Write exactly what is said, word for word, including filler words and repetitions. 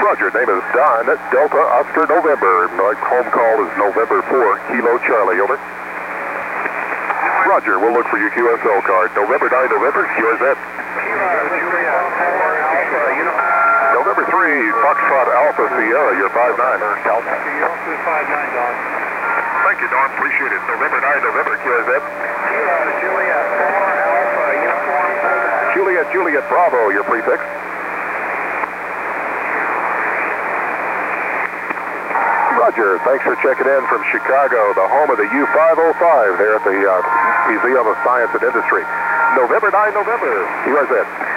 Roger, name is Don, Delta Oscar November. My home call is November four, Kilo Charlie, over. Roger, we'll look for your Q S L card. November nine, November, Q S Z. November three, Foxtrot Alpha Sierra, you're five nine. Delta. five nine, Don. Thank you, Don, appreciate it. November nine, November, Q S Z. Juliet four, Alpha, uniform. Juliet, Juliet, Bravo, your prefix. Roger, thanks for checking in from Chicago, the home of the U five oh five there at the uh, Museum of Science and Industry. November nine, November, Q S Z.